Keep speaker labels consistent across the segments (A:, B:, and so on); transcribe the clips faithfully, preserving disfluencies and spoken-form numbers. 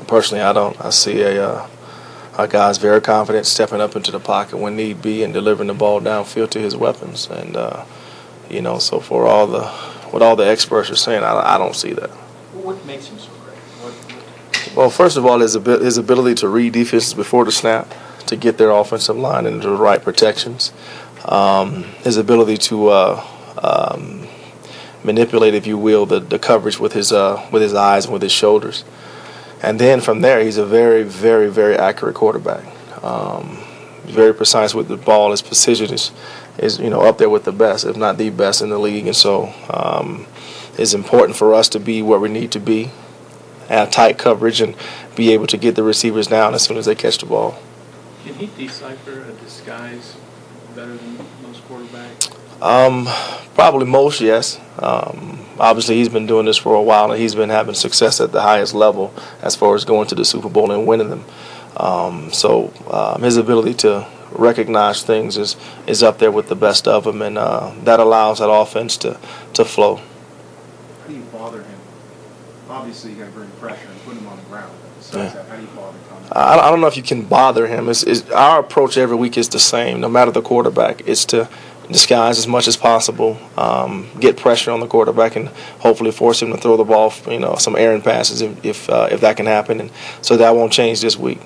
A: Personally, I don't. I see a, uh, a guy's very confident, stepping up into the pocket when need be and delivering the ball downfield to his weapons. And uh, you know, so for all the what all the experts are saying, I, I don't see that.
B: What makes him so great? What, what...
A: Well, first of all, his, abi- his ability to read defenses before the snap, to get their offensive line into the right protections, um, his ability to uh, um, manipulate, if you will, the, the coverage with his uh, with his eyes and with his shoulders. And then from there, he's a very, very, very accurate quarterback. Um, very precise with the ball. His precision is, is, you know, up there with the best, if not the best in the league. And so um, it's important for us to be where we need to be, have tight coverage, and be able to get the receivers down as soon as they catch the ball.
B: Can he decipher a disguise better than most quarterbacks?
A: Um, probably most, yes. Um, obviously, he's been doing this for a while, and he's been having success at the highest level as far as going to the Super Bowl and winning them. Um, so um, his ability to recognize things is, is up there with the best of them, and uh, that allows that offense to, to flow.
C: How do you bother him? Obviously, you got to bring pressure and put him on the ground. Besides
A: Yeah.
C: that, how do you bother him?
A: I, I don't know if you can bother him. It's, it's, our approach every week is the same, no matter the quarterback. It's to disguise as much as possible, um, get pressure on the quarterback, and hopefully force him to throw the ball, you know, some errant passes if if, uh, if that can happen. And so that won't change this week.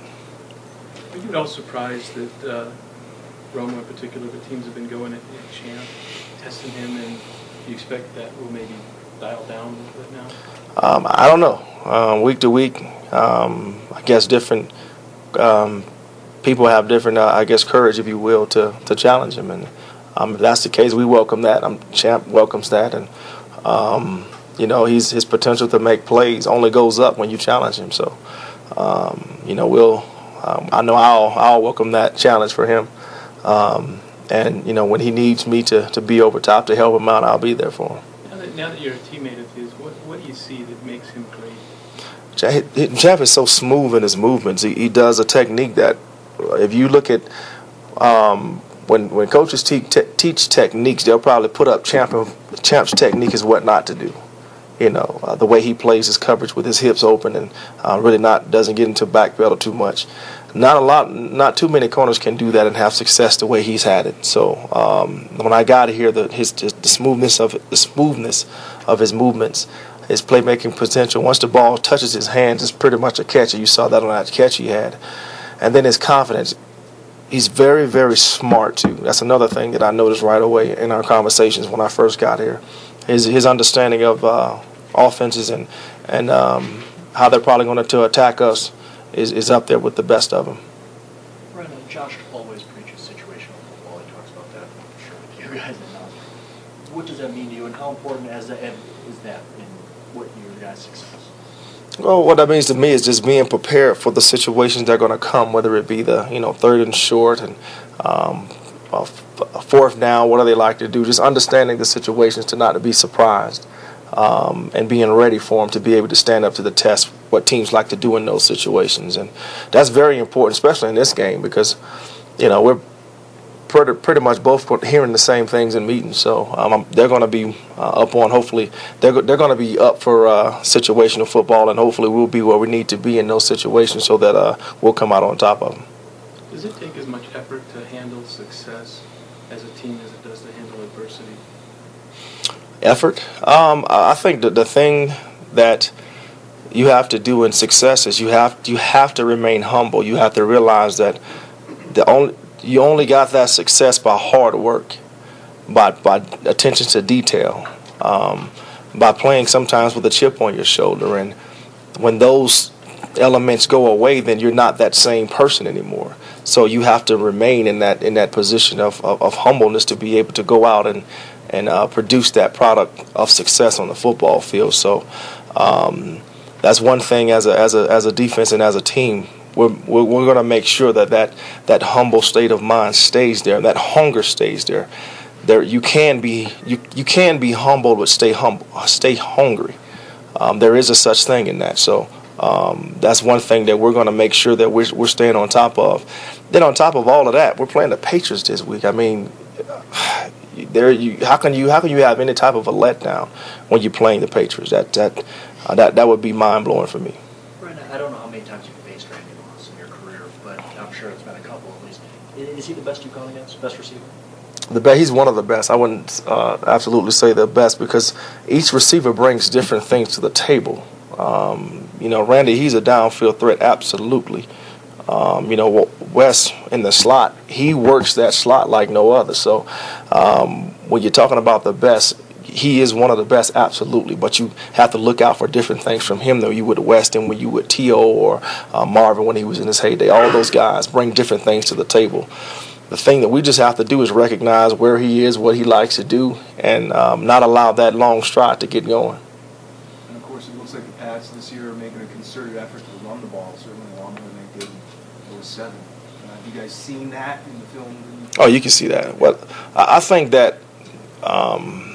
B: Are you at all surprised that uh, Romo in particular, the teams have been going at, at Champ, testing him, and you expect that will maybe dial down a little bit now?
A: Um, I don't know. Um, week to week, um, I guess different um, people have different, uh, I guess, courage, if you will, to, to challenge him. And um, if that's the case, we welcome that. Um, Champ welcomes that. And, um, you know, he's, his potential to make plays only goes up when you challenge him. So, um, you know, we'll um, I know I'll, I'll welcome that challenge for him. Um, and, you know, when he needs me to, to be over top to help him out, I'll be there for him.
B: Now that, now that you're a teammate of his, what, what do you see that makes him great?
A: Jeff is so smooth in his movements. He, he does a technique that, if you look at um, when when coaches te- te- teach techniques, they'll probably put up Champ, Champ's technique is what not to do. You know, uh, the way he plays his coverage with his hips open and uh, really not doesn't get into back pedal too much. Not a lot, not too many corners can do that and have success the way he's had it. So um, when I got here, the his the smoothness of the smoothness of his movements, his playmaking potential. Once the ball touches his hands, it's pretty much a catch. You saw that on that catch he had. And then his confidence. He's very, very smart, too. That's another thing that I noticed right away in our conversations when I first got here. His his understanding of uh, offenses and, and um, how they're probably going to attack us is, is up there with the best of them.
D: Right, and Josh always preaches situational football. He talks about that, I'm sure, with you guys. And, uh, what does that mean to you, and how important is that, is that in what your guys' success?
A: Well, what that means to me is just being prepared for the situations that are going to come, whether it be the, you know, third and short and um, a, a fourth down, what do they like to do, just understanding the situations to not to be surprised um, and being ready for them to be able to stand up to the test, what teams like to do in those situations. And that's very important, especially in this game, because, you know, we're pretty, pretty much both hearing the same things in meetings. So um, they're going to be uh, up on, hopefully, they're, they're going to be up for uh, situational football, and hopefully we'll be where we need to be in those situations so that uh, we'll come out on top of them.
B: Does it take as much effort to handle success as a team as it does to handle adversity?
A: Effort? Um, I think that the thing that you have to do in success is you have you have to remain humble. You have to realize that the only you only got that success by hard work, by by attention to detail, um, by playing sometimes with a chip on your shoulder. And when those elements go away, then you're not that same person anymore. So you have to remain in that in that position of, of, of humbleness to be able to go out and and uh, produce that product of success on the football field. So um, that's one thing as a as a as a defense and as a team. We're we're, we're going to make sure that, that that humble state of mind stays there, that hunger stays there. There you can be you you can be humble but stay humble, stay hungry. Um, there is a such thing in that. So. Um, that's one thing that we're going to make sure that we're, we're staying on top of. Then on top of all of that, we're playing the Patriots this week. I mean, there you how can you how can you have any type of a letdown when you're playing the Patriots? That that uh, that that would be mind blowing for me.
D: Right. I don't know how how many times you've faced Randy Moss in your career, but I'm sure it's been a couple at least. Is he the best you've gone against, best receiver?
A: The best, he's one of the best. I wouldn't uh, absolutely say the best because each receiver brings different things to the table. Um, you know, Randy, he's a downfield threat, absolutely. Um, you know, Wes in the slot, he works that slot like no other. So um, when you're talking about the best, he is one of the best, absolutely. But you have to look out for different things from him, though you would Weston, when you would T O or uh, Marvin when he was in his heyday. All those guys bring different things to the table. The thing that we just have to do is recognize where he is, what he likes to do, and um, not allow that long stride to get going.
C: And of course, it looks like the Pats this year are making a concerted effort to run the ball, certainly a lot more than they did in oh seven. Uh, have you guys seen that in the film?
A: Oh, you can see that. Well, I think that um,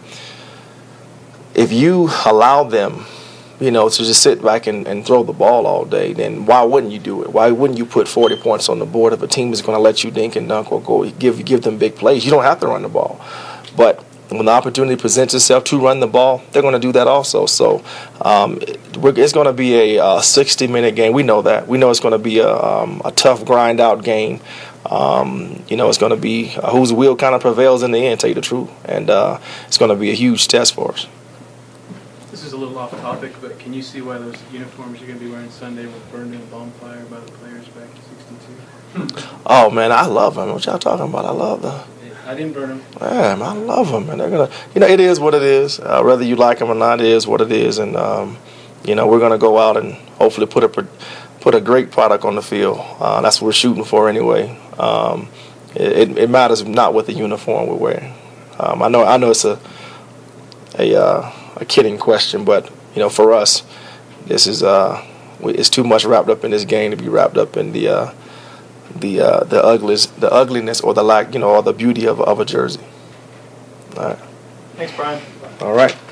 A: if you allow them, you know, to just sit back and, and throw the ball all day, then why wouldn't you do it? Why wouldn't you put forty points on the board if a team is going to let you dink and dunk or go give give them big plays? You don't have to run the ball. But when the opportunity presents itself to run the ball, they're going to do that also. So um, it's going to be a sixty-minute game. We know that. We know it's going to be a, um, a tough, grind-out game. Um, you know, it's going to be uh, whose will kind of prevails in the end, tell you the truth. And uh, it's going to be a huge test for us.
B: This is a little off topic, but can you see why those uniforms you're going to be wearing Sunday were burned in a bonfire by the players back in sixty-two?
A: Oh, man, I love them. What y'all talking about? I love them.
B: I didn't burn them.
A: Man, I love them, and they're gonna. You know, it is what it is. Uh, whether you like them or not, it is what it is, and um, you know, we're gonna go out and hopefully put a put a great product on the field. Uh, that's what we're shooting for anyway. Um, it, it matters not what the uniform we're wearing. Um, I know I know it's a a uh, a kidding question, but you know, for us, this is uh, it's too much wrapped up in this game to be wrapped up in the. Uh, the uh, the ugliness the ugliness or the lack, you know, or the beauty of of a jersey. All right.
D: Thanks, Brian.
A: All right.